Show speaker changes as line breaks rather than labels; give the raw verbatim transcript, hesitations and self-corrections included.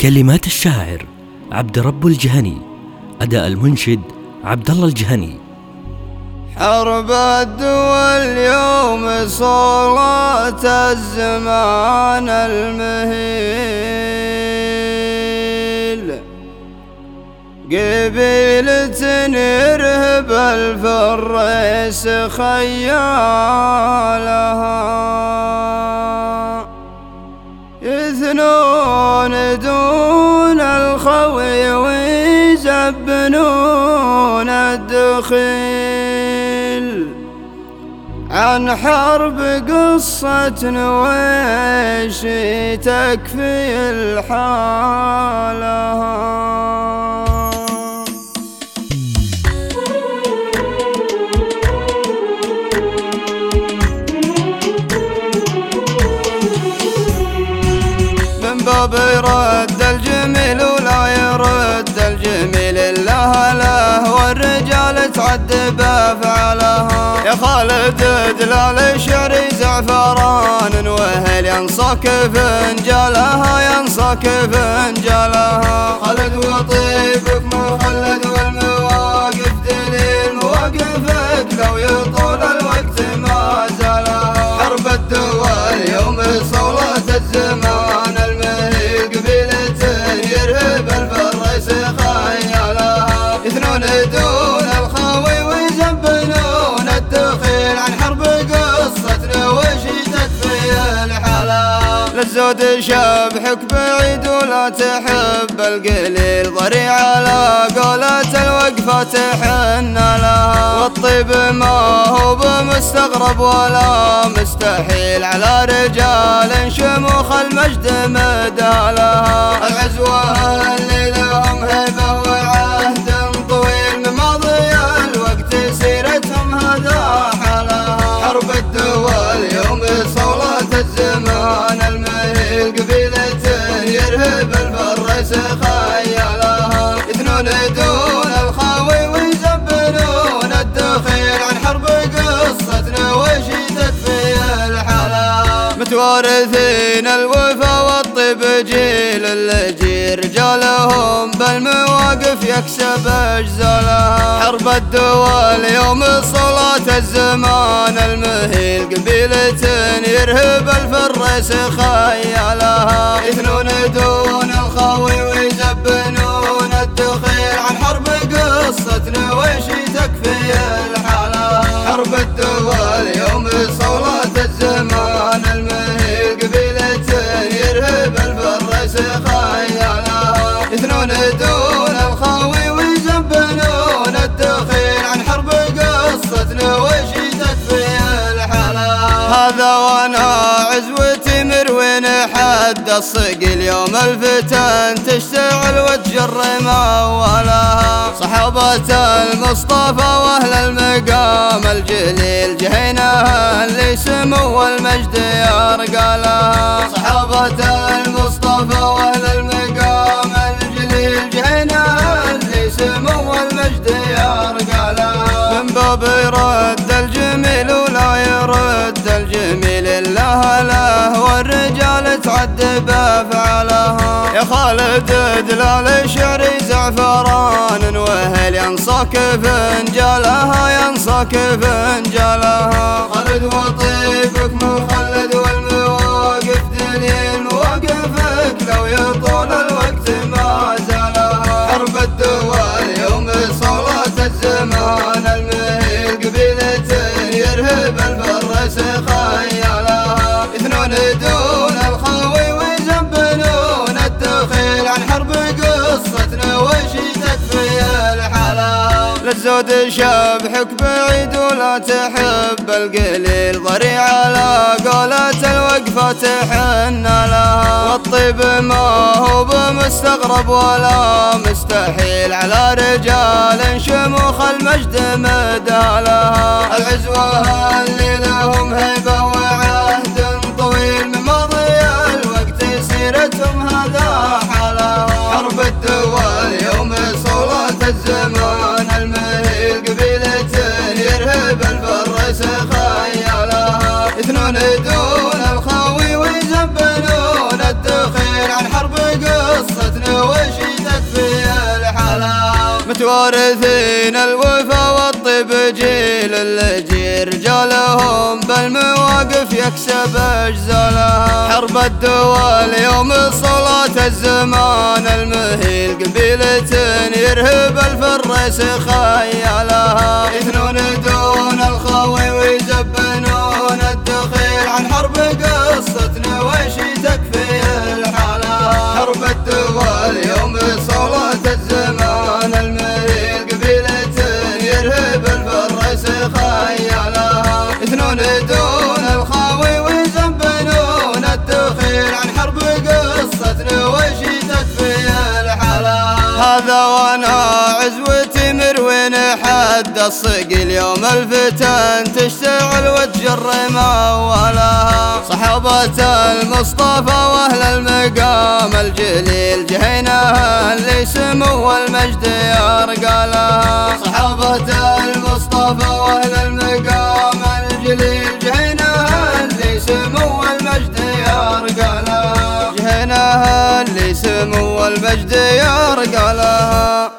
كلمات الشاعر عبد رب الجهني، أداء المنشد عبد الله الجهني.
حرب الدول يوم صولات الزمان المهيل، قبيلة يرهب الفريس خيالها، يثنون دون الخوي ويزبنون الدخيل، عن حرب قصة نويش تكفي الحالها. من باب يرد الجميل ولا يرد الجميل إلا هله، والرجال تعد بأفعالها. يا خالد دلال شعري زعفران وهل ينصك فنجالها، ينصك فنجالها. خالد وطيبك مخلد والمواقف دليل، مواقفك لو يطول الوقت ما زالها. حرب الدول يوم صولات الزمان المهيل، قبيلة يرهب الفريس خيالها، يثنون دون الخاوي ويزبنون الدخيل، عن حرب قصة نويش تكفي الحلا. للزود شبحك بعيد ولا تحب القليل، ضريع على قولة الوقفة تحن لها. والطيب ما هو بمستغرب ولا مستحيل، على رجال شموخ المجد مدالها. العزوة اللي لهم هيبة وعهد طويل، من ماضي الوقت سيرتهم هذا حالها. حرب الدول يوم صولات الزمان المهيل، قبيلة يرهب الفريس خيالها، يثنون دون الخاوي ويزبنون الدخيل، عن حرب قصة نويش تكفي الحلا. متوارثين الوفا والطيب جيل اللجي، رجالهم بالمواقف يكسب اجزالها. حرب الدول يوم صولات الزمان المهيل، قبيلة يرهب الفريس خيالها، يثنون دون الخاوي ويزبنون الدخيل، عن حرب قصة نويش تكفي الحلا. حرب الدول يوم صولات الزمان المهيل، قبيلة يرهب الفريس خيالها، يثنون دون الخاوي ويزبنون الدخيل، عن حرب قصة نويش تكفي الحلا. هذا وانا عزوتي مروين حد الصقل، يوم الفتن تشتعل وتجر مولها. صحابة المصطفى واهل المقام الجليل، جهينها اللي سمو المجد يرقى لها. صحابة المصطفى واهل المقام الجليل، جهينها اللي سمو المجد يرقى لها. من باب يرد الجميل ولا يرد الجميل إلا هله، والرجال تعد بأفعالها. يا خالد دلال شعري زعفران وهل ينصك فنجالها، ينصك فنجالها. خالد وطيبك مخلد والمواقف دليل، مواقفك لو يطول الوقت ما زالها. حرب الدول يوم صولات الزمان المهيل، قبيلة يرهب الفريس خيالها، يثنون دون الخاوي ويزبنون الدخيل، عن حرب قصة نويش تكفي الحلا. للزود شبحك بعيد ولا تحب القليل، ضريع على قولة الوقفة تحن لها. والطيب ما هو بمستغرب ولا مستحيل، على رجال شموخ المجد مدالها. العزوة اللي لهم هيبة وعهد طويل، من ماضي الوقت سيرتهم هذا حالها. حرب الدول يوم صولات الزمان المهيل، قبيلة يرهب الفريس خيالها، يثنون دون الخاوي ويزبنون الدخيل، عن حرب قصة قصتنا وش تكفي الحلا. متوارثين الوفا والطيب جيل الجي رجالهم بالمواقف يكسب اجزالها. حرب الدول يوم صلاة الزمان المهيل قبيلة يرهب الفرس خيالها. يثنون دون الخاوي ويزبنون الدخيل عن حرب قصتنا وش تكفي الحلا. حرب الدول يوم صلاة الزمان المهيل قبيلة يرهب الفرس خيالها. يثنون دون الخاوي ويزبنون الدخيل عن حرب قصتنا وش تكفي الحلا. هذا وانا عزوتي مروين حد الصقيل يوم الفتن تشتعل وتجر مولها. صحابة المصطفى واهل المقام الجليل جهيناها اللي سمو المجد يرقالها. صحابة المصطفى واهل المقام الجليل جهيناها اللي سمو المجد يرقالها. جهيناها اللي سمو المجد يرقالها.